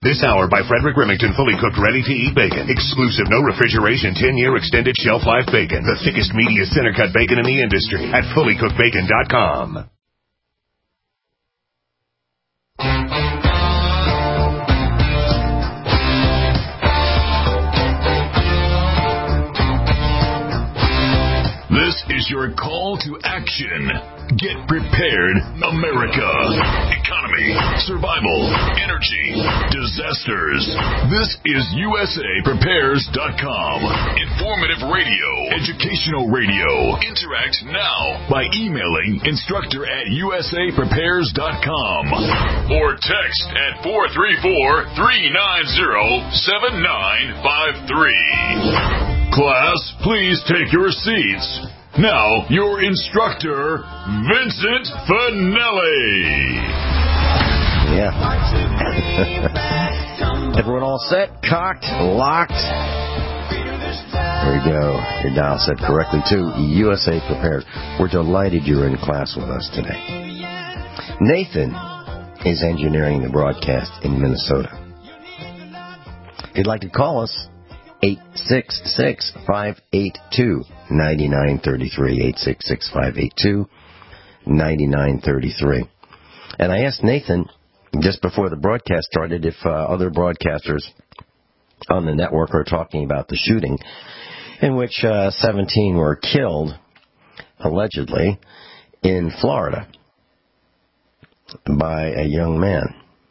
This hour by Frederick Remington, fully cooked, ready-to-eat bacon. Exclusive, no refrigeration, 10-year extended shelf life bacon. The thickest, meatiest center-cut bacon in the industry at fullycookedbacon.com. This is your call to action. Get prepared, America. Economy, survival, energy, disasters. This is USAPrepares.com. Informative radio, educational radio. Interact now by emailing instructor@USAPrepares.com or text at 434-390-7953. Class, please take your seats. Now, your instructor, Vincent Finelli. Yeah. Everyone all set? Cocked? Locked? There we go. Your dial set correctly, too. USA Prepares. We're delighted you're in class with us today. Nathan is engineering the broadcast in Minnesota. If you'd like to call us, 866-582-9933, 866-582-9933. And I asked Nathan just before the broadcast started if other broadcasters on the network are talking about the shooting in which 17 were killed, allegedly, in Florida by a young man.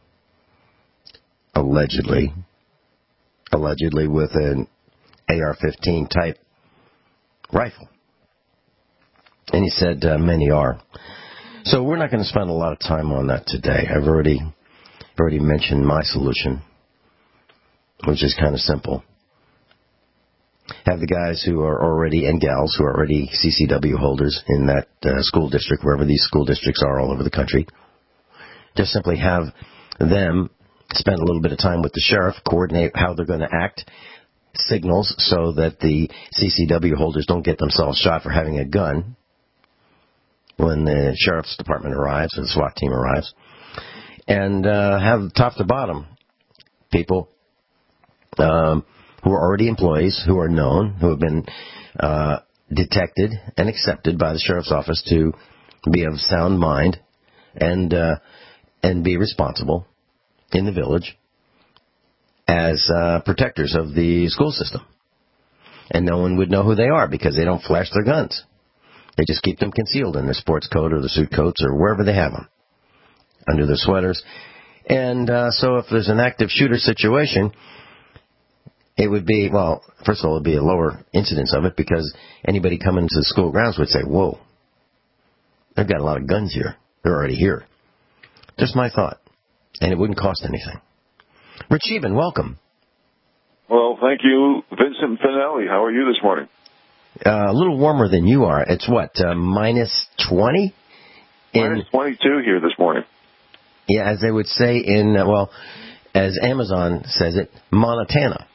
Allegedly with an AR-15 type rifle. And he said many are. So we're not going to spend a lot of time on that today. I've already mentioned my solution, which is kind of simple. Have the guys who are already, and gals who are already CCW holders in that school district, wherever these school districts are all over the country, just simply have them spend a little bit of time with the sheriff, coordinate how they're going to act, signals so that the CCW holders don't get themselves shot for having a gun when the sheriff's department arrives or the SWAT team arrives, and have top to bottom people who are already employees, who are known, who have been detected and accepted by the sheriff's office to be of sound mind and be responsible in the village as protectors of the school system. And no one would know who they are because they don't flash their guns. They just keep them concealed in their sports coat or their suit coats or wherever they have them, under their sweaters. And so if there's an active shooter situation, it would be, well, first of all, it would be a lower incidence of it because anybody coming to the school grounds would say, whoa, they've got a lot of guns here. They're already here. Just my thought. And it wouldn't cost anything. Rich Eben, welcome. Well, thank you, Vincent Finelli. How are you this morning? A little warmer than you are. It's what, minus 20? Minus 22 here this morning. Yeah, as they would say in, well, as Amazon says it, Montana.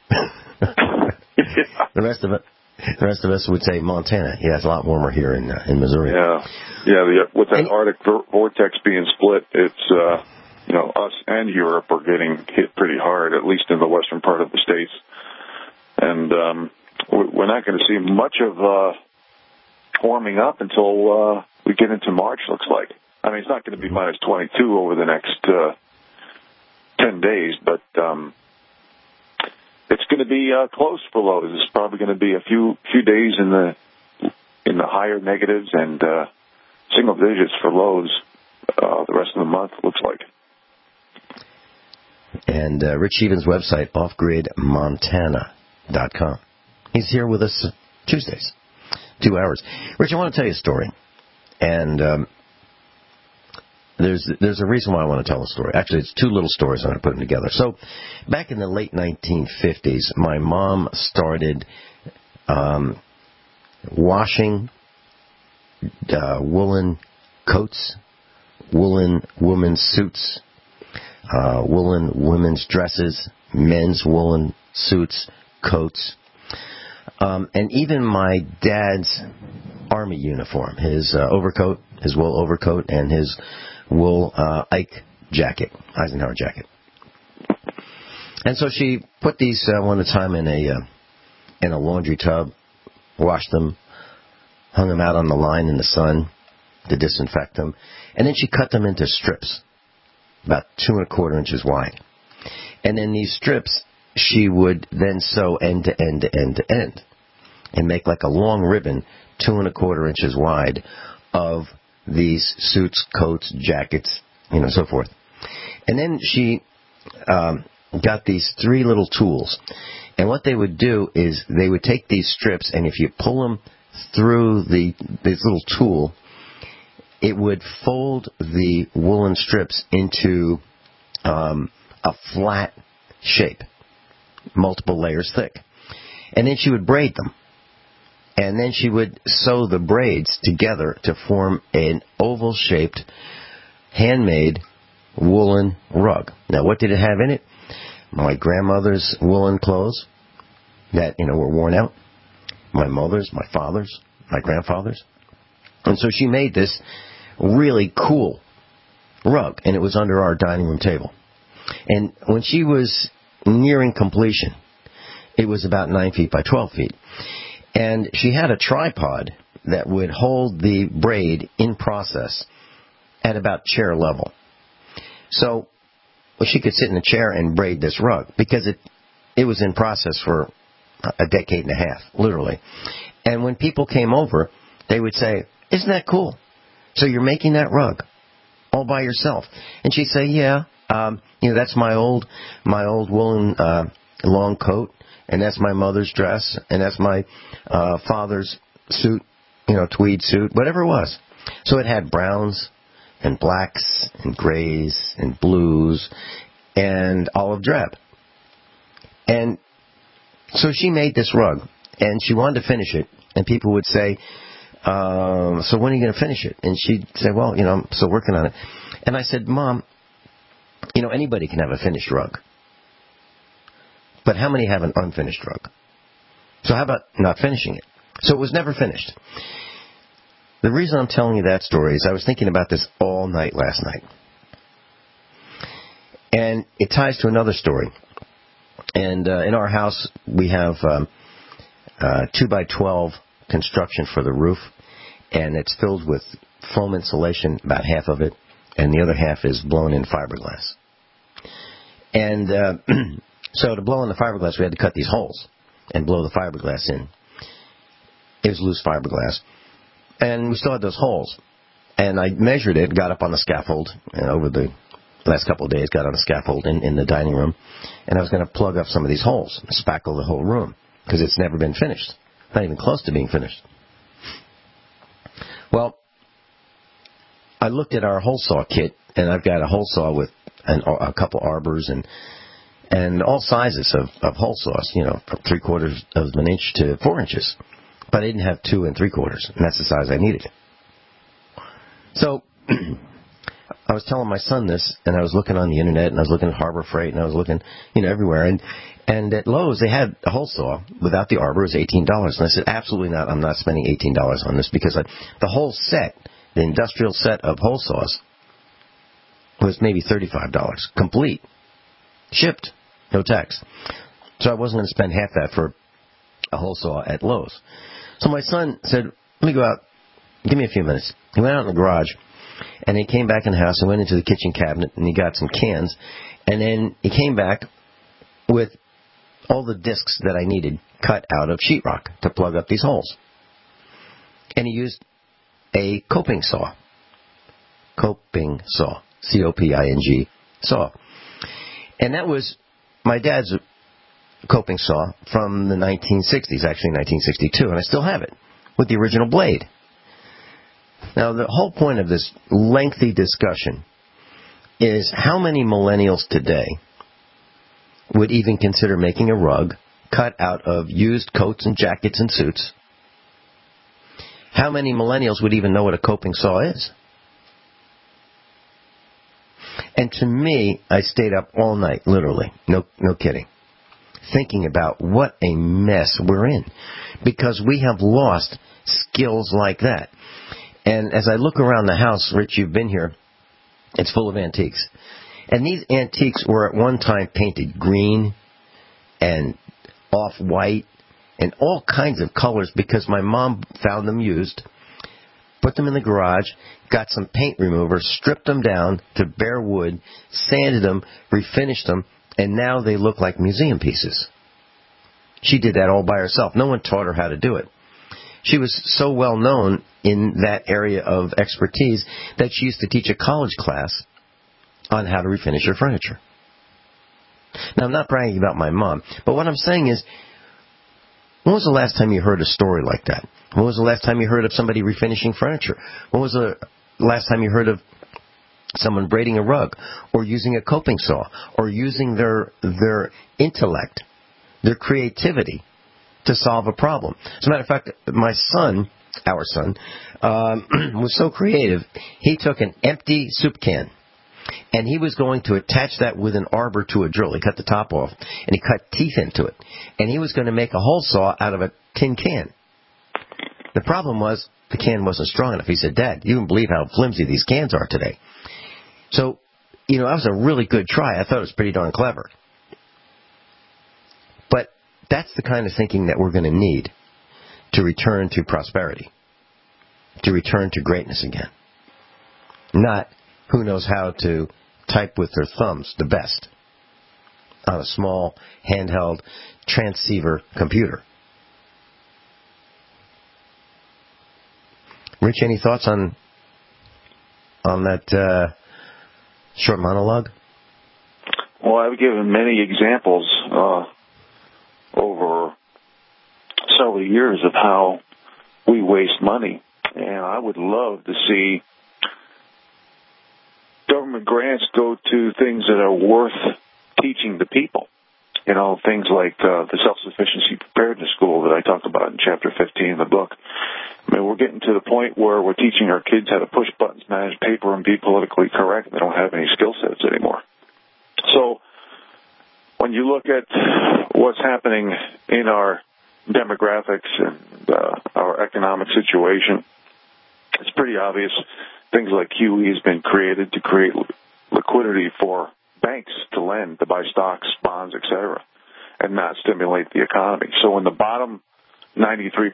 The rest of us would say Montana. Yeah, it's a lot warmer here in Missouri. Yeah. With that Arctic vortex being split, it's us and Europe are getting hit pretty hard, at least in the western part of the states. And we're not going to see much of warming up until we get into March, looks like. I mean, it's not going to be minus 22 over the next 10 days, but it's going to be close for lows. It's probably going to be a few days in the higher negatives and single digits for lows the rest of the month, looks like. And Rich Eben's website, offgridmontana.com. He's here with us Tuesdays, 2 hours. Rich, I want to tell you a story. And there's a reason why I want to tell a story. Actually, it's two little stories. I'm going to put them together. So back in the late 1950s, my mom started washing woolen coats, woolen women's suits, woolen women's dresses, men's woolen suits, coats, and even my dad's Army uniform, his overcoat, his wool overcoat, and his wool Eisenhower jacket. And so she put these one at a time in a laundry tub, washed them, hung them out on the line in the sun to disinfect them, and then she cut them into strips, about 2 1/4 inches wide. And then these strips she would then sew end to end to end to end, and make like a long ribbon, 2 1/4 inches wide, of these suits, coats, jackets, so forth. And then she got these 3 little tools. And what they would do is they would take these strips, and if you pull them through this little tool, it would fold the woolen strips into a flat shape, multiple layers thick. And then she would braid them. And then she would sew the braids together to form an oval-shaped, handmade woolen rug. Now, what did it have in it? My grandmother's woolen clothes that, were worn out. My mother's, my father's, my grandfather's. And so she made this really cool rug, and it was under our dining room table. And when she was nearing completion, it was about 9 feet by 12 feet. And she had a tripod that would hold the braid in process at about chair level. So she could sit in a chair and braid this rug, because it was in process for a decade and a half, literally. And when people came over, they would say, "Isn't that cool? So you're making that rug all by yourself?" And she'd say, "Yeah, that's my old woolen long coat, and that's my mother's dress, and that's my father's suit, tweed suit, whatever it was." So it had browns and blacks and grays and blues and olive drab. And so she made this rug, and she wanted to finish it, and people would say, "So when are you going to finish it?" And she'd say, "Well, I'm still working on it." And I said, "Mom, anybody can have a finished rug. But how many have an unfinished rug? So how about not finishing it?" So it was never finished. The reason I'm telling you that story is I was thinking about this all night last night. And it ties to another story. And in our house, we have 2 by 12 construction for the roof. And it's filled with foam insulation, about half of it. And the other half is blown-in fiberglass. And so to blow in the fiberglass, we had to cut these holes and blow the fiberglass in. It was loose fiberglass. And we still had those holes. And I measured it, got up on the scaffold, and over the last couple of days got on a scaffold in the dining room. And I was going to plug up some of these holes, spackle the whole room, because it's never been finished. Not even close to being finished. Well, I looked at our hole saw kit, and I've got a hole saw with a couple arbors and all sizes of hole saws, from 3/4 of an inch to 4 inches. But I didn't have 2 3/4, and that's the size I needed. So I was telling my son this, and I was looking on the internet, and I was looking at Harbor Freight, and I was looking, everywhere. And at Lowe's, they had a hole saw without the arbor. It was $18. And I said, "Absolutely not. I'm not spending $18 on this," because the whole set, the industrial set of hole saws, was maybe $35, complete, shipped, no tax. So I wasn't going to spend half that for a hole saw at Lowe's. So my son said, "Let me go out. Give me a few minutes." He went out in the garage, and he came back in the house and went into the kitchen cabinet, and he got some cans. And then he came back with all the discs that I needed cut out of sheetrock to plug up these holes. And he used a coping saw. Coping saw. C-O-P-I-N-G saw. And that was my dad's coping saw from the 1960s, actually 1962, and I still have it with the original blade. Now, the whole point of this lengthy discussion is how many millennials today would even consider making a rug cut out of used coats and jackets and suits? How many millennials would even know what a coping saw is? And to me, I stayed up all night, literally, no kidding, thinking about what a mess we're in, because we have lost skills like that. And as I look around the house, Rich, you've been here, it's full of antiques. And these antiques were at one time painted green and off-white and all kinds of colors because my mom found them used, put them in the garage, got some paint remover, stripped them down to bare wood, sanded them, refinished them, and now they look like museum pieces. She did that all by herself. No one taught her how to do it. She was so well known in that area of expertise that she used to teach a college class on how to refinish her furniture. Now, I'm not bragging about my mom, but what I'm saying is, when was the last time you heard a story like that? When was the last time you heard of somebody refinishing furniture? When was the last time you heard of someone braiding a rug, or using a coping saw, or using their intellect, their creativity to solve a problem? As a matter of fact, my son, our son, was so creative, he took an empty soup can, and he was going to attach that with an arbor to a drill. He cut the top off, and he cut teeth into it. And he was going to make a hole saw out of a tin can. The problem was, the can wasn't strong enough. He said, Dad, you don't believe how flimsy these cans are today. So, that was a really good try. I thought it was pretty darn clever. But that's the kind of thinking that we're going to need to return to prosperity, to return to greatness again. Not who knows how to type with their thumbs the best on a small, handheld transceiver computer. Rich, any thoughts on that short monologue? Well, I've given many examples over several years of how we waste money. And I would love to see government grants go to things that are worth teaching the people. Things like the Self-Sufficiency Preparedness School that I talked about in Chapter 15 in the book. I mean, we're getting to the point where we're teaching our kids how to push buttons, manage paper, and be politically correct. They don't have any skill sets anymore. So when you look at what's happening in our demographics and our economic situation, it's pretty obvious. Things like QE has been created to create liquidity for banks to lend, to buy stocks, bonds, etc., and not stimulate the economy. So when the bottom 93%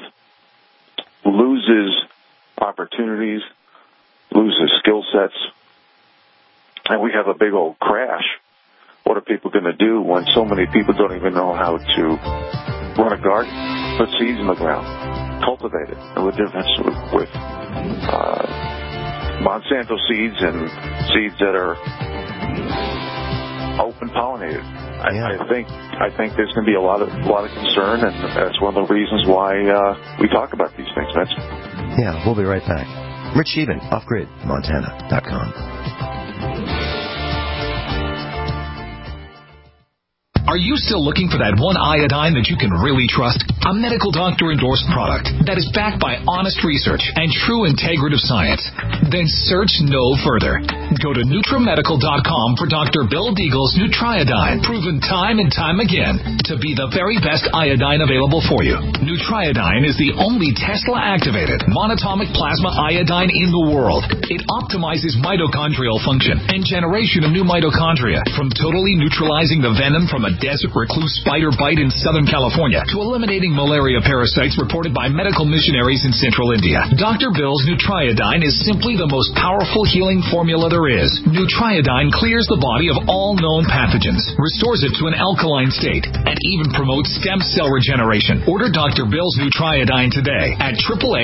loses opportunities, loses skill sets, and we have a big old crash, what are people going to do when so many people don't even know how to run a garden, put seeds in the ground, cultivate it? And the difference with Monsanto seeds and seeds that are open pollinated. I think there's going to be a lot of concern, and that's one of the reasons why we talk about these things, Vince. Yeah, we'll be right back. Rich Sheevan, offgridmontana.com. Are you still looking for that one iodine that you can really trust? A medical doctor-endorsed product that is backed by honest research and true integrative science? Then search no further. Go to NutriMedical.com for Dr. Bill Deagle's Nutriodine, proven time and time again to be the very best iodine available for you. Nutriodine is the only Tesla-activated monatomic plasma iodine in the world. It optimizes mitochondrial function and generation of new mitochondria, from totally neutralizing the venom from a desert recluse spider bite in Southern California to eliminating malaria parasites reported by medical missionaries in Central India. Dr. Bill's Nutriodine is simply the most powerful healing formula there is. Nutriodine clears the body of all known pathogens, restores it to an alkaline state, and even promotes stem cell regeneration. Order Dr. Bill's Nutriodine today at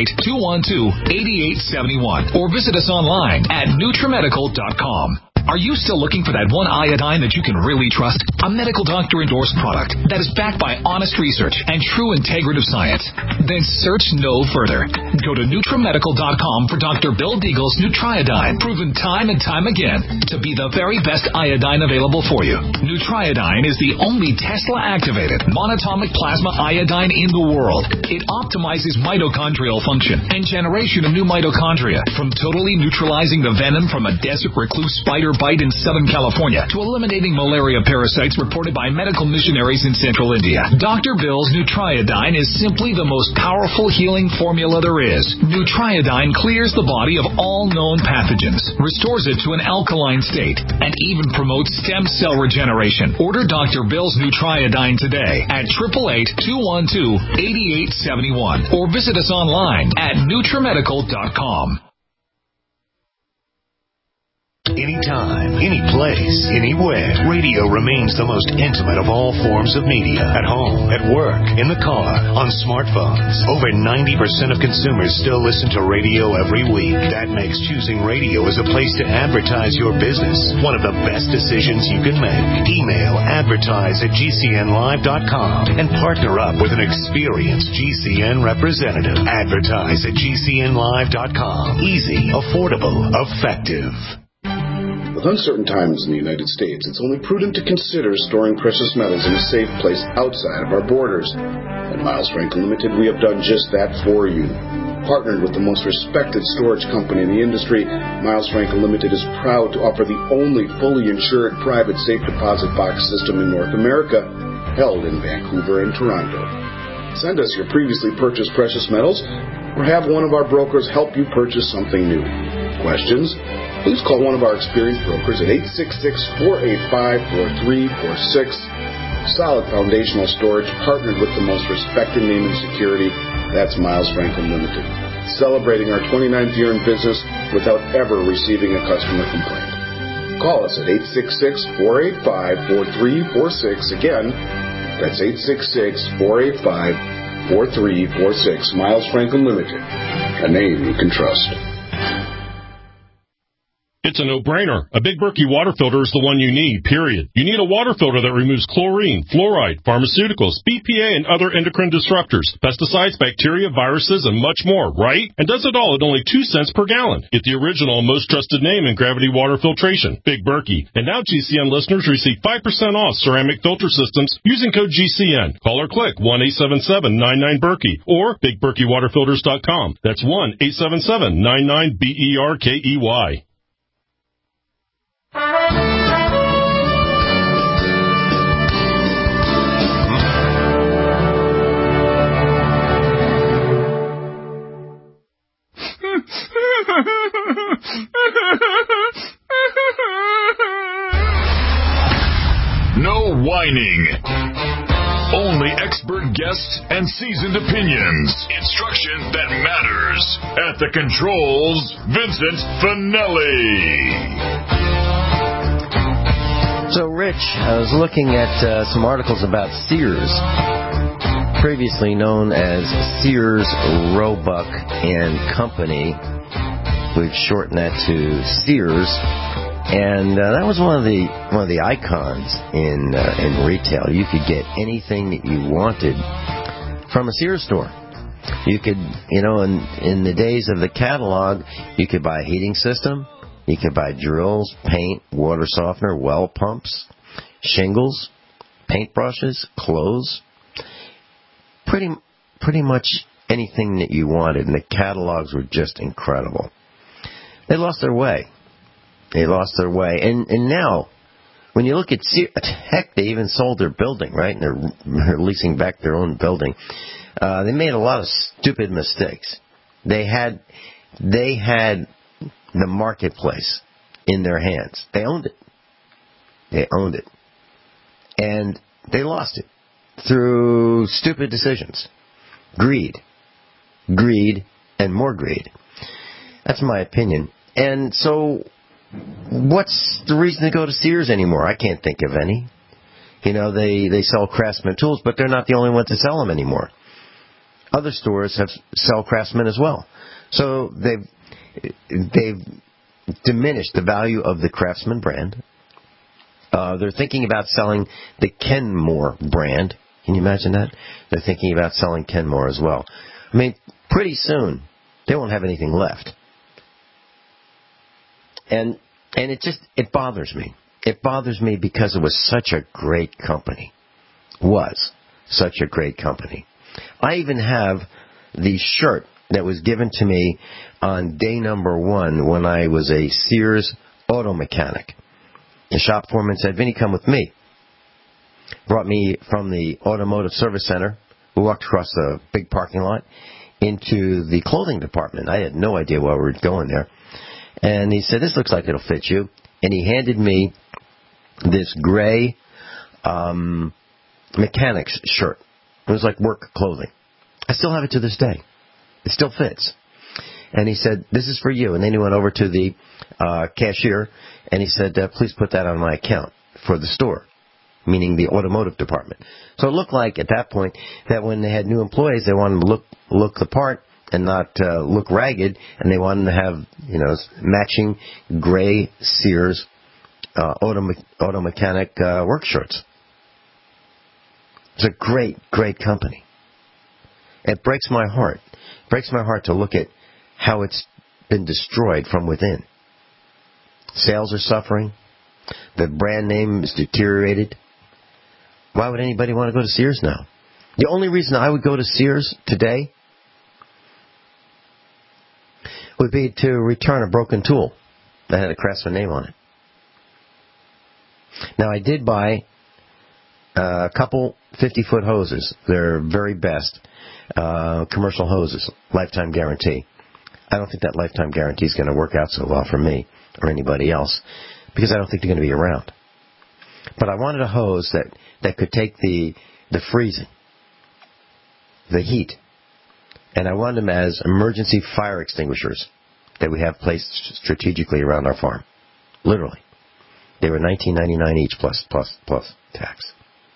888-212-8871 or visit us online at NutriMedical.com. Are you still looking for that one iodine that you can really trust? A medical doctor-endorsed product that is backed by honest research and true integrative science? Then search no further. Go to NutriMedical.com for Dr. Bill Deagle's Nutriodine, proven time and time again to be the very best iodine available for you. Nutriodine is the only Tesla-activated monatomic plasma iodine in the world. It optimizes mitochondrial function and generation of new mitochondria, from totally neutralizing the venom from a desert recluse spider bite in Southern California to eliminating malaria parasites reported by medical missionaries in Central India. Dr. Bill's Nutriodine is simply the most powerful healing formula there is. Nutriodine clears the body of all known pathogens, restores it to an alkaline state, and even promotes stem cell regeneration. Order Dr. Bill's Nutriodine today at 888-212-8871 or visit us online at NutriMedical.com. Anytime, any place, anywhere, radio remains the most intimate of all forms of media. At home, at work, in the car, on smartphones. Over 90% of consumers still listen to radio every week. That makes choosing radio as a place to advertise your business one of the best decisions you can make. Email advertise@gcnlive.com and partner up with an experienced GCN representative. Advertise at gcnlive.com. Easy, affordable, effective. With uncertain times in the United States, it's only prudent to consider storing precious metals in a safe place outside of our borders. At Miles Franklin Limited, we have done just that for you. Partnered with the most respected storage company in the industry, Miles Franklin Limited is proud to offer the only fully insured private safe deposit box system in North America, held in Vancouver and Toronto. Send us your previously purchased precious metals, or have one of our brokers help you purchase something new. Questions? Please call one of our experienced brokers at 866-485-4346. Solid foundational storage partnered with the most respected name in security. That's Miles Franklin Limited. Celebrating our 29th year in business without ever receiving a customer complaint. Call us at 866-485-4346. Again, that's 866-485-4346. Miles Franklin Limited. A name you can trust. It's a no-brainer. A Big Berkey water filter is the one you need, period. You need a water filter that removes chlorine, fluoride, pharmaceuticals, BPA, and other endocrine disruptors, pesticides, bacteria, viruses, and much more, right? And does it all at only 2 cents per gallon. Get the original and most trusted name in gravity water filtration, Big Berkey. And now GCN listeners receive 5% off ceramic filter systems using code GCN. Call or click 1-877-99-BERKEY or BigBerkeyWaterFilters.com. That's 1-877-99-BERKEY. No whining. Only expert guests and seasoned opinions. Instruction that matters. At the controls, Vincent Finelli. So, Rich, I was looking at some articles about Sears, previously known as Sears, Roebuck and Company. We've shortened that to Sears, and that was one of the icons in retail. You could get anything that you wanted from a Sears store. You could, in the days of the catalog, you could buy a heating system. You could buy drills, paint, water softener, well pumps, shingles, paintbrushes, clothes. Pretty much anything that you wanted, and the catalogs were just incredible. They lost their way. And now, when you look at Sears, heck, they even sold their building, right? And they're leasing back their own building. They made a lot of stupid mistakes. They had the marketplace in their hands. They owned it. And they lost it through stupid decisions. Greed, and more greed. That's my opinion. And so, what's the reason to go to Sears anymore? I can't think of any. They sell Craftsman tools, but they're not the only ones that sell them anymore. Other stores sell Craftsman as well. So they've diminished the value of the Craftsman brand. They're thinking about selling the Kenmore brand. Can you imagine that? They're thinking about selling Kenmore as well. I mean, pretty soon, they won't have anything left. And it bothers me. It bothers me because it was such a great company. I even have the shirt that was given to me on day number 1 when I was a Sears auto mechanic. The shop foreman said, Vinny, come with me. Brought me from the automotive service center. We walked across the big parking lot into the clothing department. I had no idea why we were going there. And he said, this looks like it'll fit you. And he handed me this gray mechanic's shirt. It was like work clothing. I still have it to this day. It still fits. And he said, this is for you. And then he went over to the cashier, and he said, please put that on my account for the store, meaning the automotive department. So it looked like at that point that when they had new employees, they wanted to look the part and not look ragged, and they wanted to have, matching gray Sears auto mechanic work shirts. It's a great, great company. It breaks my heart. It breaks my heart to look at how it's been destroyed from within. Sales are suffering. The brand name is deteriorated. Why would anybody want to go to Sears now? The only reason I would go to Sears today would be to return a broken tool that had a Craftsman name on it. Now, I did buy a couple 50-foot hoses. They're very best commercial hoses, lifetime guarantee. I don't think that lifetime guarantee is going to work out so well for me or anybody else because I don't think they're going to be around. But I wanted a hose that could take the freezing, the heat, and I wanted them as emergency fire extinguishers that we have placed strategically around our farm. Literally. They were $19.99 each plus tax.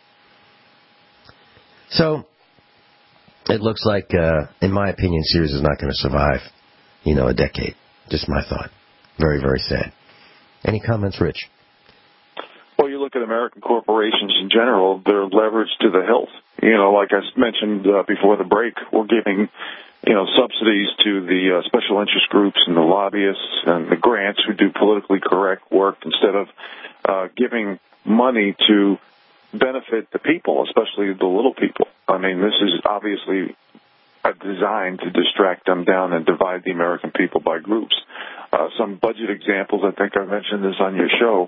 So, it looks like, in my opinion, Sears is not going to survive, a decade. Just my thought. Very, very sad. Any comments, Rich? Well, you look at American corporations in general, they're leveraged to the hilt. Like I mentioned before the break, we're giving, subsidies to the special interest groups and the lobbyists and the grants who do politically correct work instead of giving money to benefit the people, especially the little people. I mean, this is obviously designed to distract them down and divide the American people by groups. Some budget examples, I think I mentioned this on your show.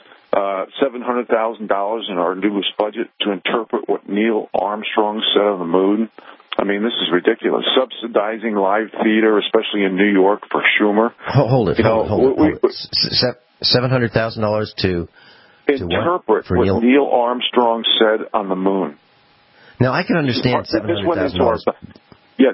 $700,000 in our newest budget to interpret what Neil Armstrong said on the moon. I mean, this is ridiculous. Subsidizing live theater, especially in New York, for Schumer. Hold it. $700,000 to interpret what Neil Armstrong said on the moon. Now, I can understand $700,000. Yeah,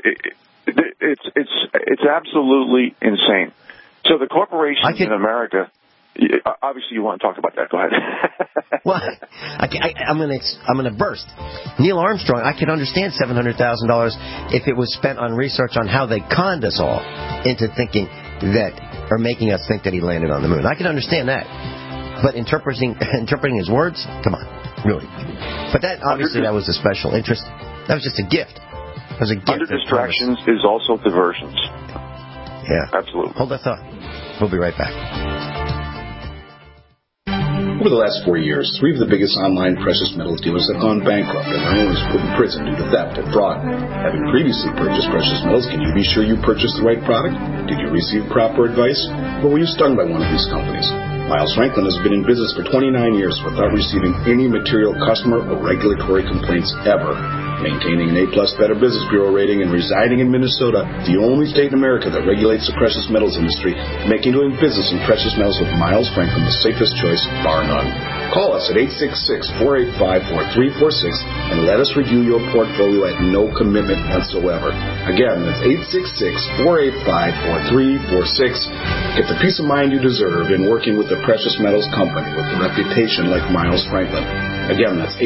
it's absolutely insane. So the corporations in America. Obviously, you want to talk about that. Go ahead. Well, I'm going to burst. Neil Armstrong, I can understand $700,000 if it was spent on research on how they conned us all into thinking that, or making us think that he landed on the moon. I can understand that. But interpreting his words, come on, really. But that obviously that was a special interest. That was just a gift. It was a gift. Under distractions is also diversions. Yeah, absolutely. Hold that thought. We'll be right back. Over the last 4 years, 3 of the biggest online precious metals dealers have gone bankrupt and their owners put in prison due to theft and fraud. Having previously purchased precious metals, can you be sure you purchased the right product? Did you receive proper advice? Or were you stung by one of these companies? Miles Franklin has been in business for 29 years without receiving any material customer or regulatory complaints ever. Maintaining an A-plus Better Business Bureau rating and residing in Minnesota, the only state in America that regulates the precious metals industry, making doing business in precious metals with Miles Franklin the safest choice, bar none. Call us at 866-485-4346 and let us review your portfolio at no commitment whatsoever. Again, that's 866-485-4346. Get the peace of mind you deserve in working with the precious metals company with a reputation like Miles Franklin. Again, that's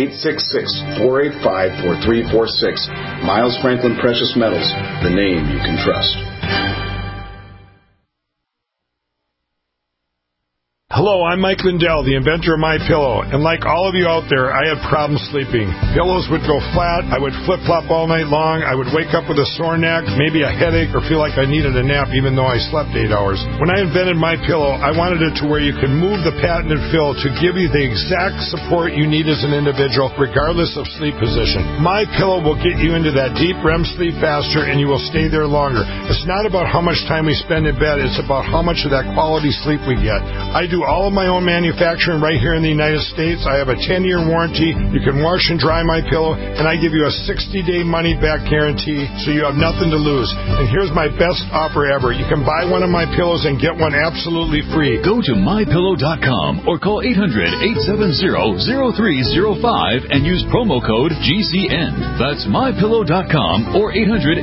866-485-4346. Miles Franklin Precious Metals, the name you can trust. Hello, I'm Mike Lindell, the inventor of MyPillow, and like all of you out there, I had problems sleeping. Pillows would go flat, I would flip-flop all night long, I would wake up with a sore neck, maybe a headache, or feel like I needed a nap even though I slept 8 hours. When I invented MyPillow, I wanted it to where you could move the patented fill to give you the exact support you need as an individual, regardless of sleep position. MyPillow will get you into that deep REM sleep faster, and you will stay there longer. It's not about how much time we spend in bed, it's about how much of that quality sleep we get. I do all of my own manufacturing right here in the United States. I have a 10-year warranty. You can wash and dry my pillow, and I give you a 60-day money-back guarantee, so you have nothing to lose. And here's my best offer ever. You can buy one of my pillows and get one absolutely free. Go to mypillow.com or call 800-870-0305 and use promo code GCN. That's mypillow.com or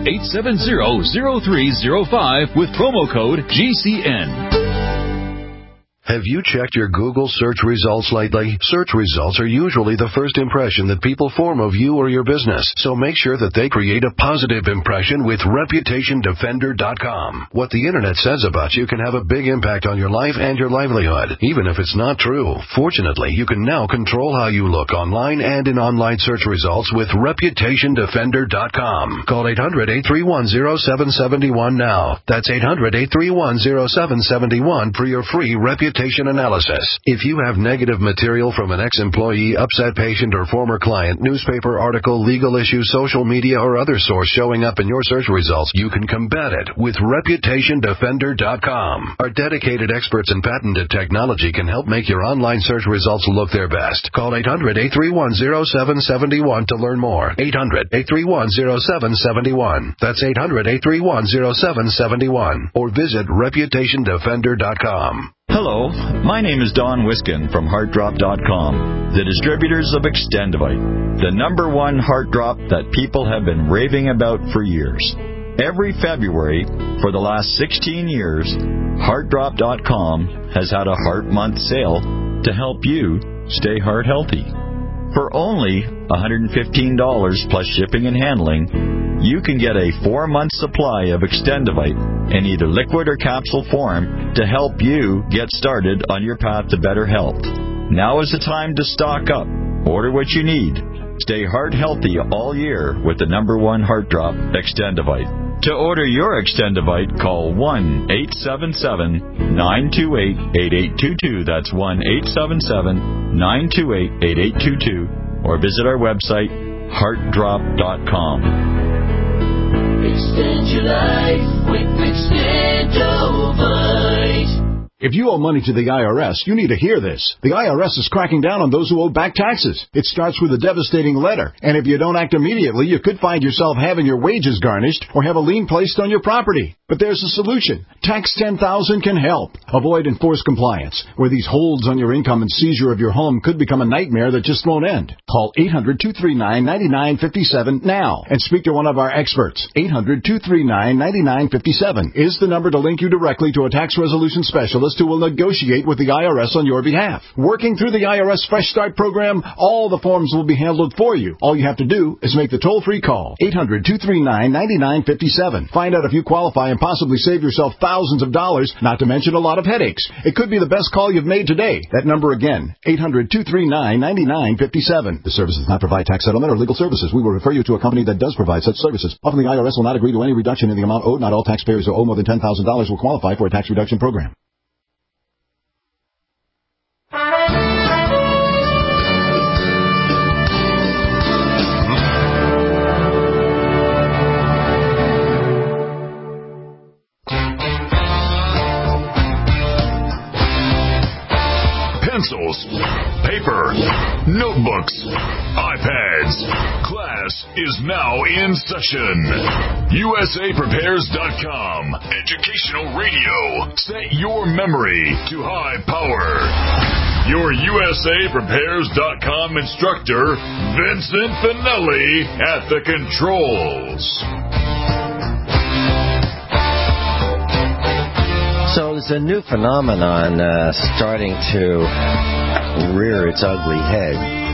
800-870-0305 with promo code GCN. Have you checked your Google search results lately? Search results are usually the first impression that people form of you or your business, so make sure that they create a positive impression with ReputationDefender.com. What the Internet says about you can have a big impact on your life and your livelihood, even if it's not true. Fortunately, you can now control how you look online and in online search results with ReputationDefender.com. Call 800-831-0771 now. That's 800-831-0771 for your free reputation analysis. If you have negative material from an ex-employee, upset patient, or former client, newspaper article, legal issue, social media, or other source showing up in your search results, you can combat it with ReputationDefender.com. Our dedicated experts in patented technology can help make your online search results look their best. Call 800-831-0771 to learn more. 800-831-0771. That's 800-831-0771. Or visit ReputationDefender.com. Hello, my name is Don Wiskin from HeartDrop.com, the distributors of Extendivite, the #1 heart drop that people have been raving about for years. Every February for the last 16 years, HeartDrop.com has had a Heart Month sale to help you stay heart healthy. For only $115 plus shipping and handling, you can get a 4-month supply of Extendivite in either liquid or capsule form to help you get started on your path to better health. Now is the time to stock up. Order what you need. Stay heart healthy all year with the #1 heart drop, Extendivite. To order your Extendivite, call 1-877-928-8822. That's 1-877-928-8822. Or visit our website, heartdrop.com. Extend your life with Extendivite. If you owe money to the IRS, you need to hear this. The IRS is cracking down on those who owe back taxes. It starts with a devastating letter, and if you don't act immediately, you could find yourself having your wages garnished or have a lien placed on your property. But there's a solution. Tax 10,000 can help. Avoid enforced compliance, where these holds on your income and seizure of your home could become a nightmare that just won't end. Call 800-239-9957 now and speak to one of our experts. 800-239-9957 is the number to link you directly to a tax resolution specialist who will negotiate with the IRS on your behalf. Working through the IRS Fresh Start program, all the forms will be handled for you. All you have to do is make the toll-free call. 800-239-9957. Find out if you qualify and possibly save yourself thousands of dollars, not to mention a lot of headaches. It could be the best call you've made today. That number again, 800-239-9957. The service does not provide tax settlement or legal services. We will refer you to a company that does provide such services. Often the IRS will not agree to any reduction in the amount owed. Not all taxpayers who owe more than $10,000 will qualify for a tax reduction program. Pencils, paper, notebooks, iPads. Class is now in session. USAPrepares.com. Educational radio. Set your memory to high power. Your USAPrepares.com instructor, Vincent Finelli, at the controls. So there's a new phenomenon starting to rear its ugly head,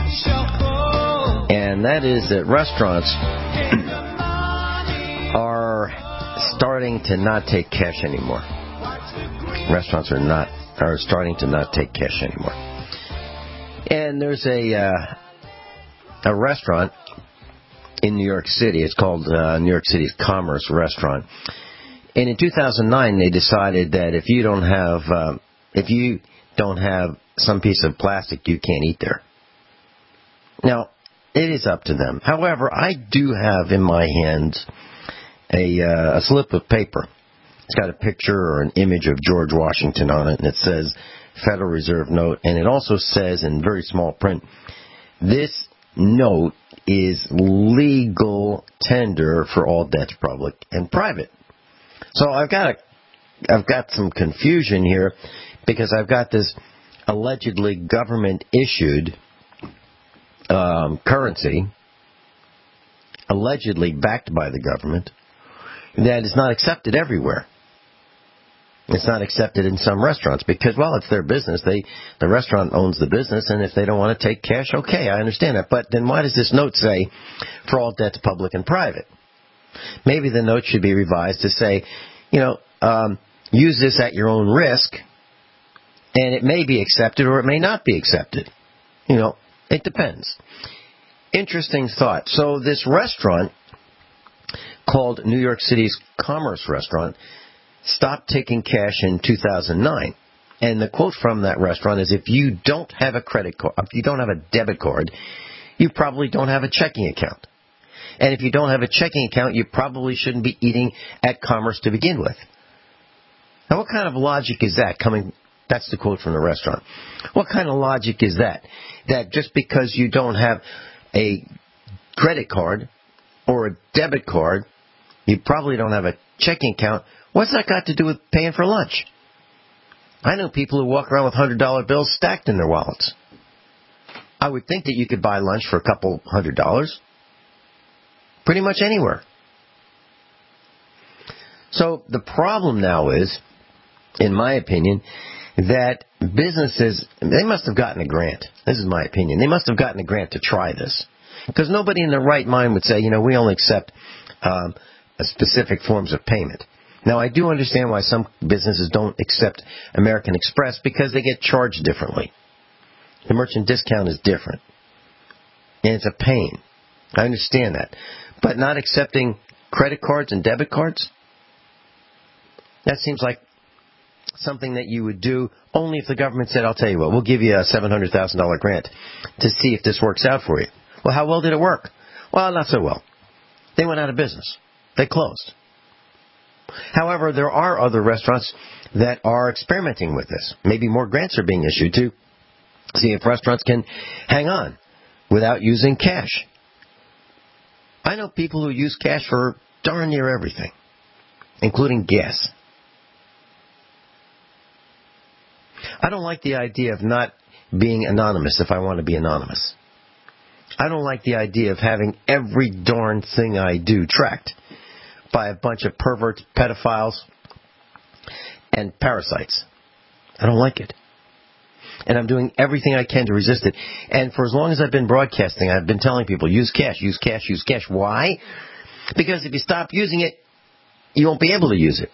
and that is that restaurants are starting to not take cash anymore. Restaurants are starting to not take cash anymore. And there's a restaurant in New York City. It's called New York City's Commerce Restaurant. And in 2009, they decided that if you don't have some piece of plastic, you can't eat there. Now, it is up to them. However, I do have in my hands a slip of paper. It's got a picture or an image of George Washington on it, and it says, Federal Reserve note, and it also says in very small print, this note is legal tender for all debts, public and private. So I've got some confusion here because I've got this allegedly government-issued currency, allegedly backed by the government, that is not accepted everywhere. It's not accepted in some restaurants because, well, it's their business. The restaurant owns the business, and if they don't want to take cash, okay, I understand that. But then why does this note say for all debts, public and private? Maybe the note should be revised to say, use this at your own risk, and it may be accepted or it may not be accepted. It depends. Interesting thought. So this restaurant called New York City's Commerce Restaurant stopped taking cash in 2009. And the quote from that restaurant is, if you don't have a credit card, if you don't have a debit card, you probably don't have a checking account. And if you don't have a checking account, you probably shouldn't be eating at Commerce to begin with. Now, what kind of logic is that coming? That's the quote from the restaurant. What kind of logic is that? That just because you don't have a credit card or a debit card, you probably don't have a checking account. What's that got to do with paying for lunch? I know people who walk around with $100 bills stacked in their wallets. I would think that you could buy lunch for a couple $100 pretty much anywhere. So the problem now is, in my opinion, that businesses, they must have gotten a grant. This is my opinion. They must have gotten a grant to try this. Because nobody in their right mind would say, we only accept specific forms of payment. Now, I do understand why some businesses don't accept American Express, because they get charged differently. The merchant discount is different. And it's a pain. I understand that. But not accepting credit cards and debit cards? That seems like something that you would do only if the government said, I'll tell you what, we'll give you a $700,000 grant to see if this works out for you. Well, how well did it work? Well, not so well. They went out of business. They closed. However, there are other restaurants that are experimenting with this. Maybe more grants are being issued to see if restaurants can hang on without using cash. I know people who use cash for darn near everything, including gas. I don't like the idea of not being anonymous if I want to be anonymous. I don't like the idea of having every darn thing I do tracked by a bunch of perverts, pedophiles, and parasites. I don't like it. And I'm doing everything I can to resist it. And for as long as I've been broadcasting, I've been telling people, use cash, use cash, use cash. Why? Because if you stop using it, you won't be able to use it.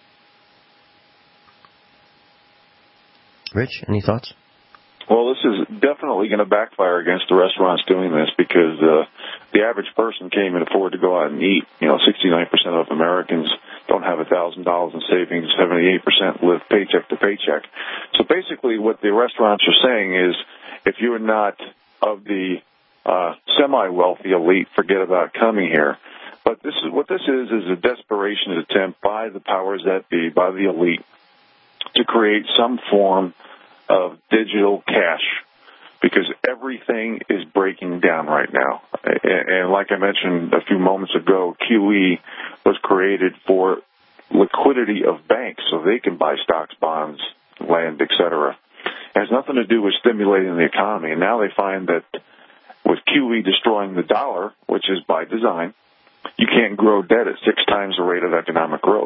Rich, any thoughts? Well, this is definitely going to backfire against the restaurants doing this, because the average person can't even afford to go out and eat. 69% of Americans don't have $1,000 in savings. 78% live paycheck to paycheck. So basically what the restaurants are saying is, if you're not of the semi-wealthy elite, forget about coming here. But this is a desperation attempt by the powers that be, by the elite, to create some form of digital cash, because everything is breaking down right now. And like I mentioned a few moments ago, QE was created for liquidity of banks so they can buy stocks, bonds, land, etc. It has nothing to do with stimulating the economy. And now they find that with QE destroying the dollar, which is by design, you can't grow debt at 6 times the rate of economic growth.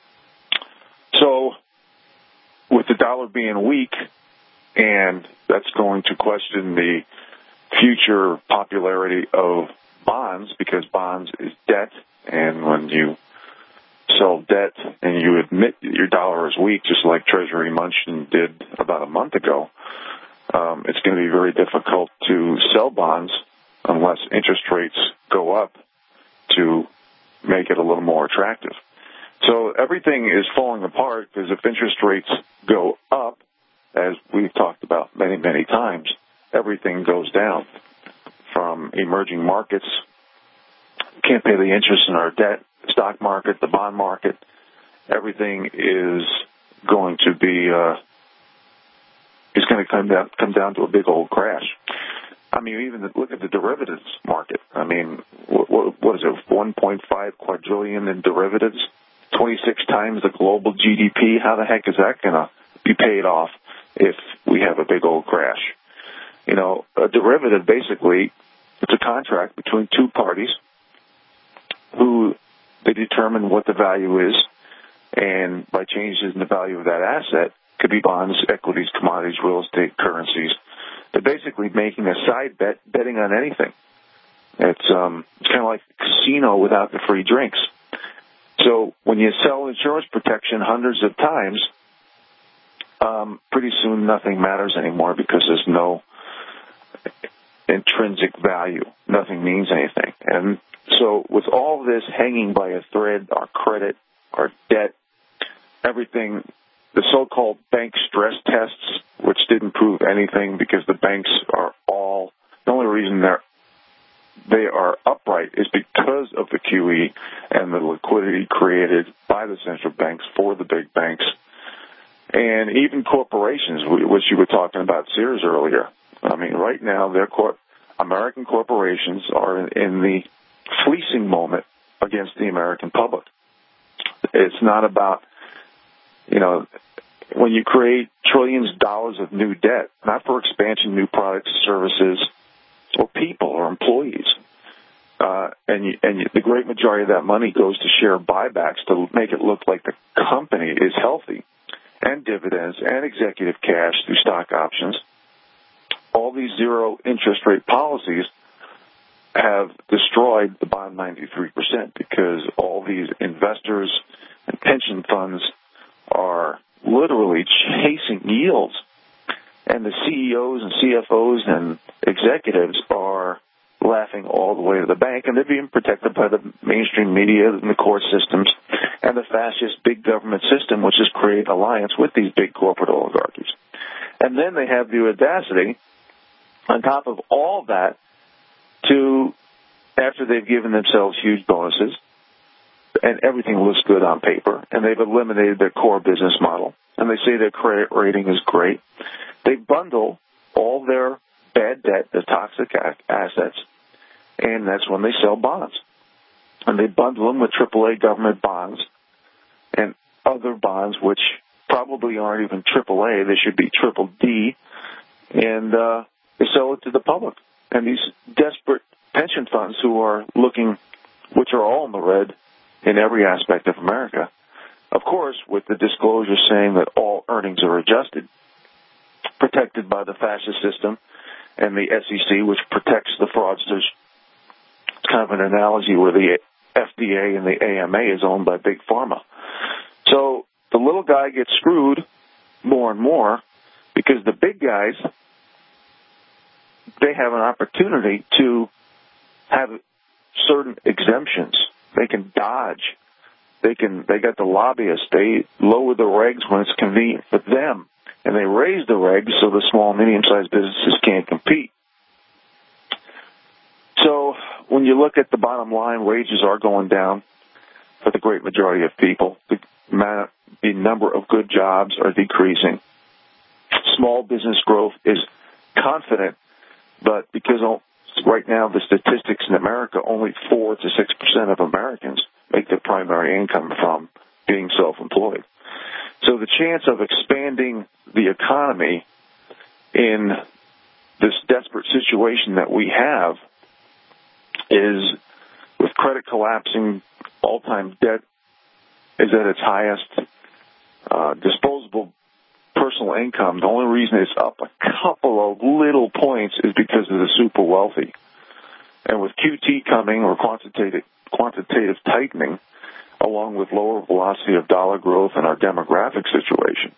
So with the dollar being weak, and that's going to question the future popularity of bonds, because bonds is debt, and when you sell debt and you admit that your dollar is weak, just like Treasury Munchen did about a month ago, it's going to be very difficult to sell bonds unless interest rates go up to make it a little more attractive. So everything is falling apart, because if interest rates go up, as we've talked about many, many times, everything goes down. From emerging markets, can't pay the interest in our debt, the stock market, the bond market, everything is going to be is going to come down to a big old crash. I mean, even look at the derivatives market. I mean, what is it, 1.5 quadrillion in derivatives, 26 times the global GDP. How the heck is that going to be paid off if we have a big old crash? You know, a derivative, basically, it's a contract between two parties who they determine what the value is, and by changes in the value of that asset, could be bonds, equities, commodities, real estate, currencies. They're basically making a side bet, betting on anything. It's kind of like a casino without the free drinks. So when you sell insurance protection hundreds of times, pretty soon nothing matters anymore because there's no intrinsic value. Nothing means anything. And so with all this hanging by a thread, our credit, our debt, everything, the so-called bank stress tests, which didn't prove anything because the banks are all, the only reason they are upright is because of the QE and the liquidity created by the central banks for the big banks. And even corporations, which you were talking about Sears earlier. I mean, right now, American corporations are in the fleecing moment against the American public. It's not about, you know, when you create trillions of dollars of new debt, not for expansion, new products, services, or people or employees, and the great majority of that money goes to share buybacks to make it look like the company is healthy, and dividends and executive cash through stock options. All these zero interest rate policies have destroyed the bond 93% because all these investors and pension funds are literally chasing yields. And the CEOs and CFOs and executives are laughing all the way to the bank, and they're being protected by the mainstream media and the court systems and the fascist big government system, which has created alliance with these big corporate oligarchies. And then they have the audacity, on top of all that, to, after they've given themselves huge bonuses, and everything looks good on paper, and they've eliminated their core business model, and they say their credit rating is great, they bundle all their bad debt, the toxic assets, and that's when they sell bonds. And they bundle them with AAA government bonds and other bonds, which probably aren't even AAA. They should be triple D, and they sell it to the public. And these desperate pension funds who are looking, which are all in the red in every aspect of America, of course, with the disclosure saying that all earnings are adjusted, protected by the fascist system and the SEC, which protects the fraudsters. It's kind of an analogy where the FDA and the AMA is owned by Big Pharma. So the little guy gets screwed more and more because the big guys, they have an opportunity to have certain exemptions. They can dodge. They got the lobbyists. They lower the regs when it's convenient for them. And they raise the regs so the small, medium-sized businesses can't compete. So when you look at the bottom line, wages are going down for the great majority of people. The number of good jobs are decreasing. Small business growth is confident, but because right now the statistics in America, only 4 to 6% of Americans make their primary income from being self-employed. So the chance of expanding the economy in this desperate situation that we have is, with credit collapsing, all-time debt is at its highest, disposable personal income, the only reason it's up a couple of little points is because of the super wealthy. And with QT coming, or quantitative tightening, along with lower velocity of dollar growth and our demographic situation,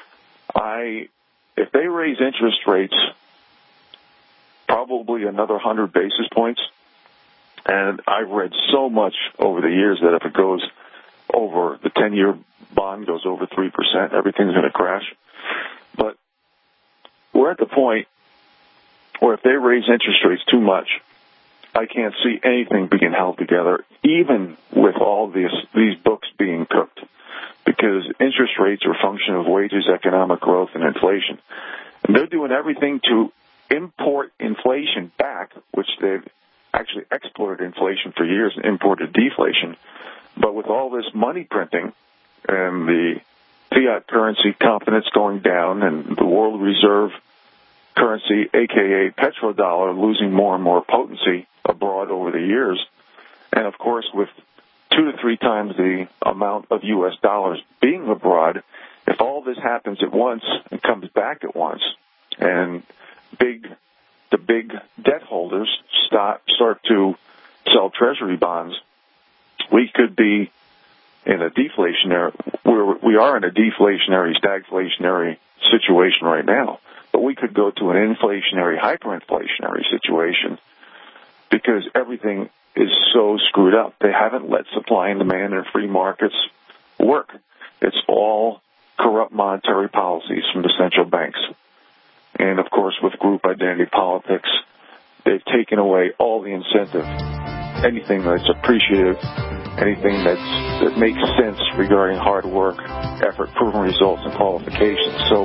if they raise interest rates probably another 100 basis points, and I've read so much over the years that if it goes over, the 10-year bond goes over 3%, everything's going to crash. But we're at the point where if they raise interest rates too much, I can't see anything being held together, even with all these books being cooked, because interest rates are a function of wages, economic growth, and inflation. And they're doing everything to import inflation back, which they've actually exported inflation for years and imported deflation. But with all this money printing and the fiat currency confidence going down and the world reserve currency, a.k.a. petrodollar, losing more and more potency abroad over the years, and of course with 2 to 3 times the amount of U.S. dollars being abroad, if all this happens at once and comes back at once, and the big debt holders start to sell treasury bonds, we could be in a deflationary, we are in a deflationary, stagflationary situation right now, but we could go to an inflationary, hyperinflationary situation because everything is so screwed up. They haven't let supply and demand and free markets work. It's all corrupt monetary policies from the central banks. And, of course, with group identity politics, they've taken away all the incentive, anything that's appreciative, anything that makes sense regarding hard work, effort, proven results, and qualifications. So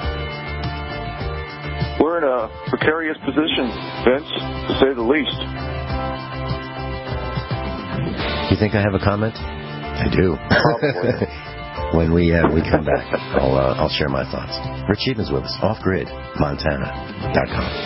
we're in a precarious position, Vince, to say the least. You think I have a comment? I do. When we come back, I'll share my thoughts. Rich Eben's with us, offgridmontana.com.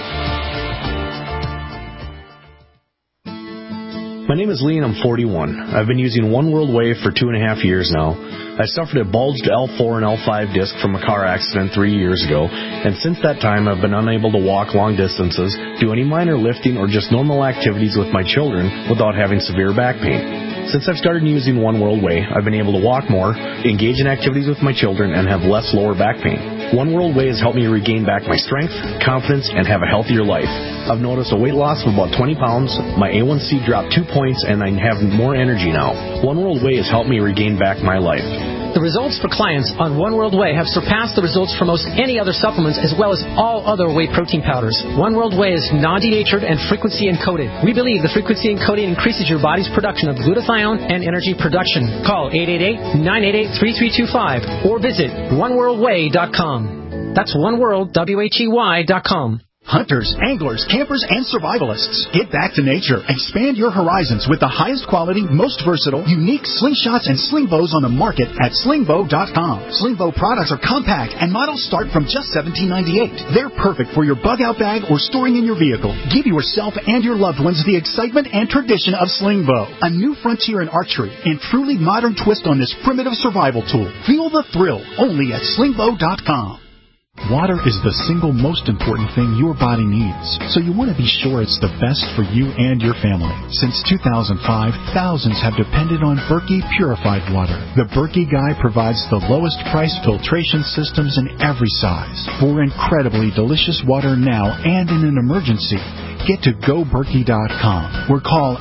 My name is Lee and I'm 41. I've been using One World Wave for 2.5 years now. I suffered a bulged L4 and L5 disc from a car accident 3 years ago, and since that time I've been unable to walk long distances, do any minor lifting, or just normal activities with my children without having severe back pain. Since I've started using One World Way, I've been able to walk more, engage in activities with my children, and have less lower back pain. One World Way has helped me regain back my strength, confidence, and have a healthier life. I've noticed a weight loss of about 20 pounds, my A1C dropped 2 points, and I have more energy now. One World Way has helped me regain back my life. The results for clients on One World Way have surpassed the results for most any other supplements, as well as all other whey protein powders. One World Way is non-denatured and frequency encoded. We believe the frequency encoding increases your body's production of glutathione and energy production. Call 888-988-3325 or visit oneworldway.com. That's oneworldwhey.com. Hunters, anglers, campers, and survivalists. Get back to nature. Expand your horizons with the highest quality, most versatile, unique slingshots and sling bows on the market at slingbow.com. Slingbow products are compact and models start from just $17.98. They're perfect for your bug-out bag or storing in your vehicle. Give yourself and your loved ones the excitement and tradition of Slingbow, a new frontier in archery and truly modern twist on this primitive survival tool. Feel the thrill only at slingbow.com. Water is the single most important thing your body needs, so you want to be sure it's the best for you and your family. Since 2005, thousands have depended on Berkey purified water. The Berkey Guy provides the lowest price filtration systems in every size for incredibly delicious water now and in an emergency. Get to GoBerkey.com or call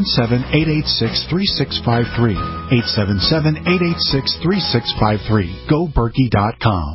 877-886-3653. 877-886-3653. GoBerkey.com.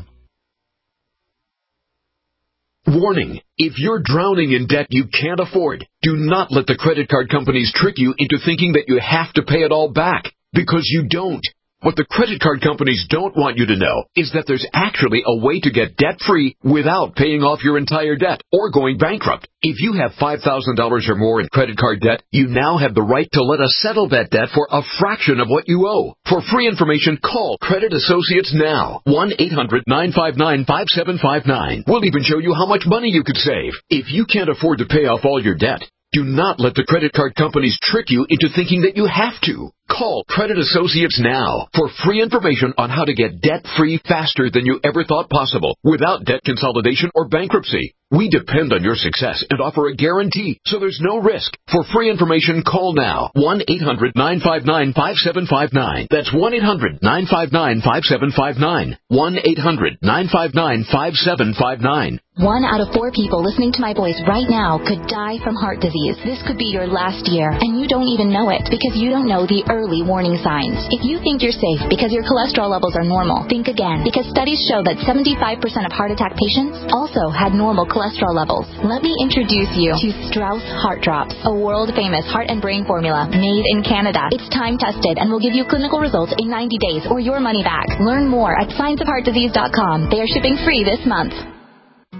Warning, if you're drowning in debt you can't afford, do not let the credit card companies trick you into thinking that you have to pay it all back, because you don't. What the credit card companies don't want you to know is that there's actually a way to get debt-free without paying off your entire debt or going bankrupt. If you have $5,000 or more in credit card debt, you now have the right to let us settle that debt for a fraction of what you owe. For free information, call Credit Associates now. 1-800-959-5759. We'll even show you how much money you could save. If you can't afford to pay off all your debt, do not let the credit card companies trick you into thinking that you have to. Call Credit Associates now for free information on how to get debt-free faster than you ever thought possible without debt consolidation or bankruptcy. We depend on your success and offer a guarantee, so there's no risk. For free information, call now. 1-800-959-5759. That's 1-800-959-5759. 1-800-959-5759. 1 out of 4 people listening to my voice right now could die from heart disease. This could be your last year, and you don't even know it because you don't know the early warning signs. If you think you're safe because your cholesterol levels are normal, think again, because studies show that 75% of heart attack patients also had normal cholesterol levels. Let me introduce you to Strauss Heart Drops, a world-famous heart and brain formula made in Canada. It's time-tested and will give you clinical results in 90 days or your money back. Learn more at scienceofheartdisease.com. They are shipping free this month.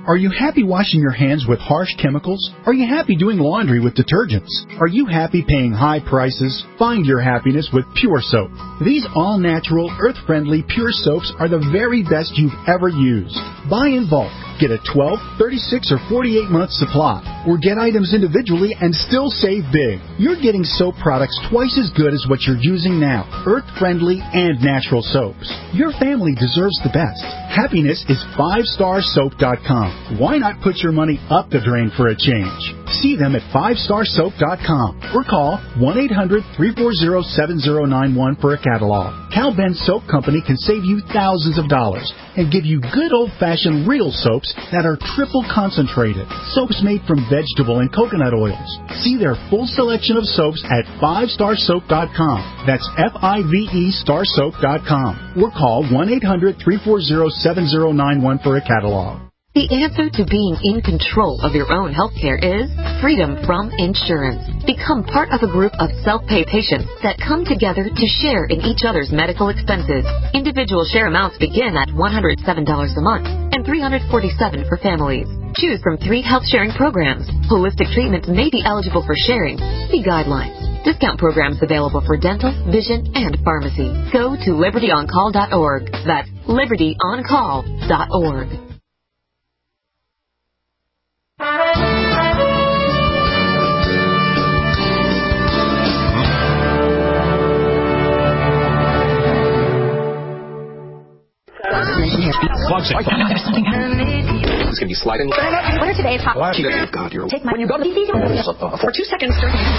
Are you happy washing your hands with harsh chemicals? Are you happy doing laundry with detergents? Are you happy paying high prices? Find your happiness with Pure Soap. These all-natural, earth-friendly Pure Soaps are the very best you've ever used. Buy in bulk. Get a 12, 36, or 48-month supply. Or get items individually and still save big. You're getting soap products twice as good as what you're using now. Earth-friendly and natural soaps. Your family deserves the best. Happiness is 5starsoap.com. Why not put your money up the drain for a change? See them at 5starsoap.com or call 1-800-340-7091 for a catalog. Cal Ben Soap Company can save you thousands of dollars and give you good old-fashioned real soaps that are triple concentrated. Soaps made from vegetable and coconut oils. See their full selection of soaps at 5starsoap.com. That's F-I-V-E starsoap.com. Or call 1-800-340-7091 for a catalog. The answer to being in control of your own health care is freedom from insurance. Become part of a group of self-pay patients that come together to share in each other's medical expenses. Individual share amounts begin at $107 a month and $347 for families. Choose from 3 health sharing programs. Holistic treatments may be eligible for sharing. See guidelines. Discount programs available for dental, vision, and pharmacy. Go to libertyoncall.org. That's libertyoncall.org. It's going to be sliding. What are today's hot? God, you're... Take my... When you go to the... For 2 seconds.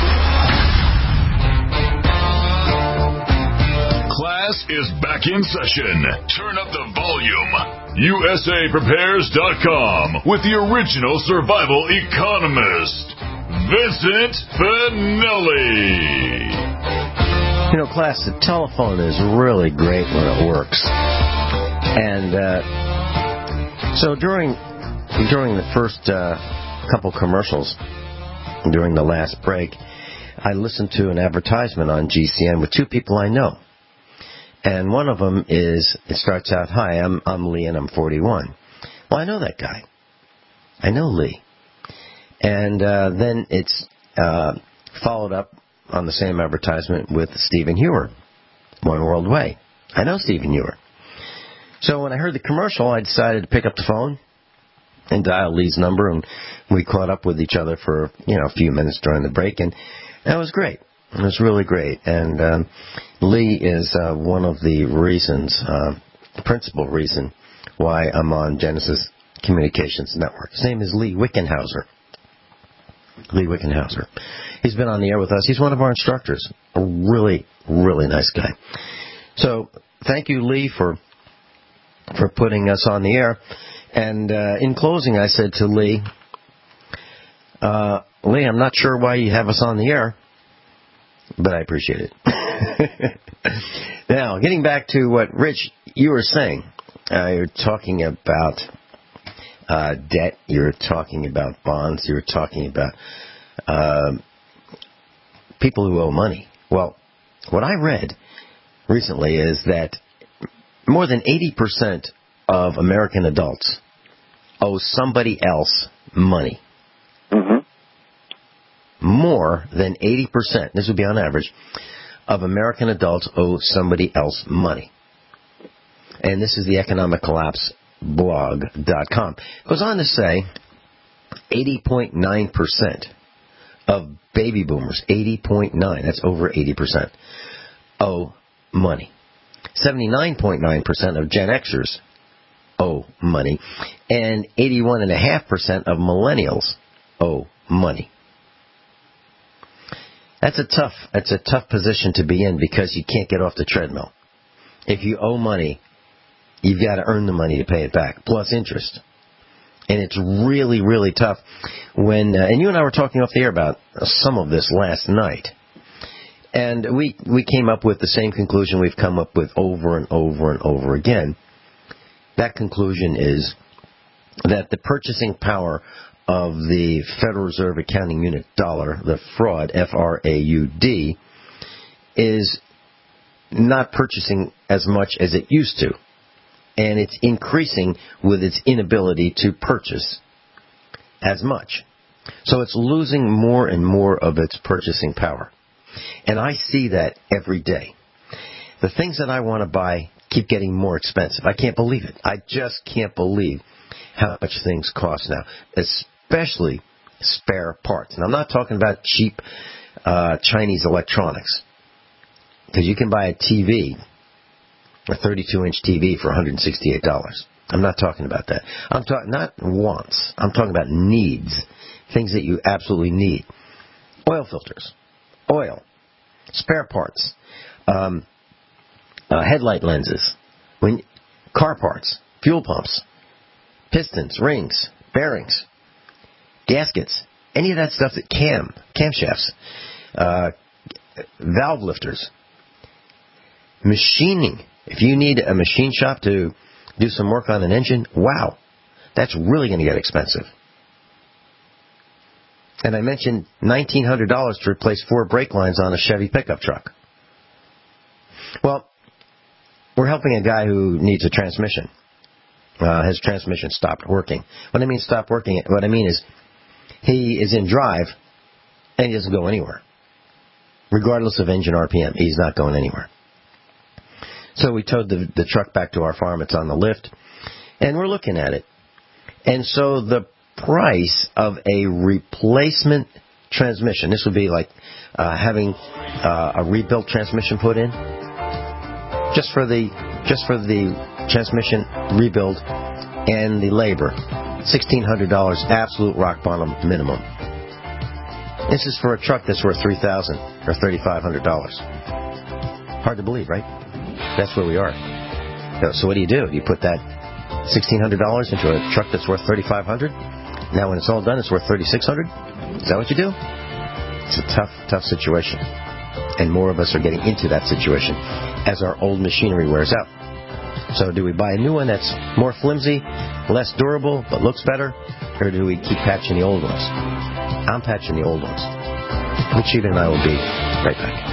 Class is back in session. Turn up the volume. USAPrepares.com with the original survival economist, Vincent Finelli. You know, class, the telephone is really great when it works. And so during the first couple commercials, during the last break, I listened to an advertisement on GCN with 2 people I know. And one of them it starts out, "Hi, I'm Lee and I'm 41. Well, I know that guy. I know Lee. And then it's followed up on the same advertisement with Stephen Hewer, One World Way. I know Stephen Hewer. So when I heard the commercial, I decided to pick up the phone and dial Lee's number, and we caught up with each other for a few minutes during the break, and that was great. It was really great. And Lee is one of the reasons, the principal reason why I'm on Genesis Communications Network. His name is Lee Wickenhauser. Lee Wickenhauser. He's been on the air with us. He's one of our instructors. A really, really nice guy. So thank you, Lee, for putting us on the air. And in closing, I said to Lee, Lee, I'm not sure why you have us on the air, but I appreciate it. Now, getting back to what, Rich, you were saying. You're talking about debt. You're talking about bonds. You're talking about people who owe money. Well, what I read recently is that more than 80% of American adults owe somebody else money. Mm-hmm. More than 80%, this would be on average, of American adults owe somebody else money. And this is the economiccollapseblog.com. It goes on to say 80.9% of baby boomers, 80.9, that's over 80%, owe money. 79.9% of Gen Xers owe money, and 81.5% of millennials owe money. That's a tough position to be in because you can't get off the treadmill. If you owe money, you've got to earn the money to pay it back, plus interest. And it's really, really tough when, and you and I were talking off the air about some of this last night. And we came up with the same conclusion we've come up with over and over and over again. That conclusion is that the purchasing power of the Federal Reserve Accounting Unit dollar, the fraud, F-R-A-U-D, is not purchasing as much as it used to. and it's increasing with its inability to purchase as much. So it's losing more and more of its purchasing power. And I see that every day. The things that I want to buy keep getting more expensive. I can't believe it. I just can't believe how much things cost now, especially spare parts. And I'm not talking about cheap Chinese electronics, because you can buy a TV, a 32-inch TV for $168. I'm not talking about that. I'm talking not wants. I'm talking about needs, things that you absolutely need. Oil filters, oil, spare parts, headlight lenses, car parts, fuel pumps, pistons, rings, bearings, gaskets, any of that stuff that camshafts, valve lifters, machining. If you need a machine shop to do some work on an engine, wow, that's really going to get expensive. And I mentioned $1,900 to replace 4 brake lines on a Chevy pickup truck. Well, we're helping a guy who needs a transmission. His transmission stopped working. When I mean stopped working, what I mean is he is in drive and he doesn't go anywhere. Regardless of engine RPM, he's not going anywhere. So we towed the truck back to our farm. It's on the lift, and we're looking at it. And so the price of a replacement transmission, this would be like having a rebuilt transmission put in, just for the transmission rebuild and the labor, $1,600, absolute rock bottom minimum. This is for a truck that's worth $3,000 or $3,500. Hard to believe, right? That's where we are. So what do? You put that $1,600 into a truck that's worth $3,500. Now when it's all done, it's worth $3,600. Is that what you do? It's a tough situation. And more of us are getting into that situation as our old machinery wears out. So do we buy a new one that's more flimsy, less durable, but looks better? Or do we keep patching the old ones? I'm patching the old ones. Mitch Eden and I will be right back.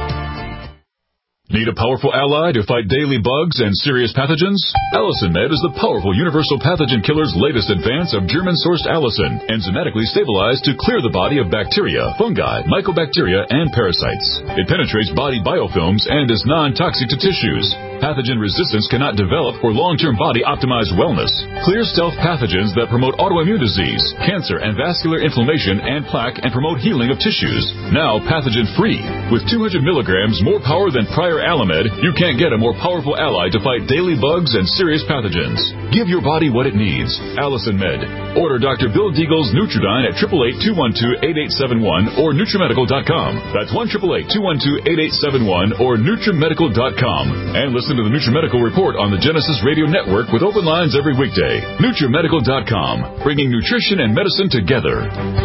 Need a powerful ally to fight daily bugs and serious pathogens? Allicin Med is the powerful universal pathogen killer's latest advance of German-sourced allicin, enzymatically stabilized to clear the body of bacteria, fungi, mycobacteria, and parasites. It penetrates body biofilms and is non-toxic to tissues. Pathogen resistance cannot develop for long-term body-optimized wellness. Clear stealth pathogens that promote autoimmune disease, cancer, and vascular inflammation and plaque, and promote healing of tissues. Now pathogen-free. With 200 milligrams more power than prior Alamed, you can't get a more powerful ally to fight daily bugs and serious pathogens. Give your body what it needs. Allicin Med. Order Dr. Bill Deagle's Nutridyne at 888-212-8871 or NutriMedical.com. That's 1-888-212-8871 or NutriMedical.com. And listen to the NutriMedical Report on the Genesis Radio Network with open lines every weekday. NutriMedical.com. Bringing nutrition and medicine together.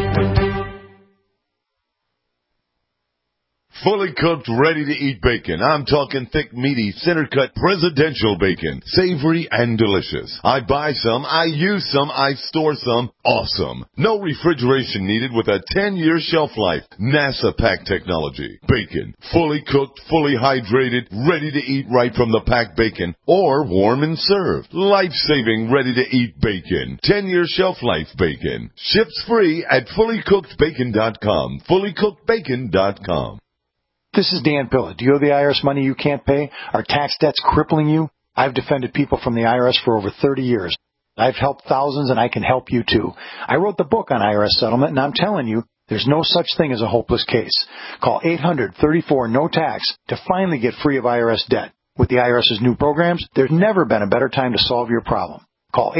Fully cooked, ready-to-eat bacon. I'm talking thick, meaty, center-cut, presidential bacon. Savory and delicious. I buy some, I use some, I store some. Awesome. No refrigeration needed with a 10-year shelf life. NASA pack technology. Bacon. Fully cooked, fully hydrated, ready to eat right from the packed bacon. Or warm and served. Life-saving, ready-to-eat bacon. 10-year shelf life bacon. Ships free at fullycookedbacon.com. Fullycookedbacon.com. This is Dan Pilla. Do you owe the IRS money you can't pay? Are tax debts crippling you? I've defended people from the IRS for over 30 years. I've helped thousands, and I can help you too. I wrote the book on IRS settlement, and I'm telling you, there's no such thing as a hopeless case. Call 800-34-NO-TAX to finally get free of IRS debt. With the IRS's new programs, there's never been a better time to solve your problem. Call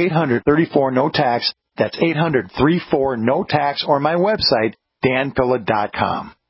800-34-NO-TAX. That's 800-34-NO-TAX or my website, danpilla.com.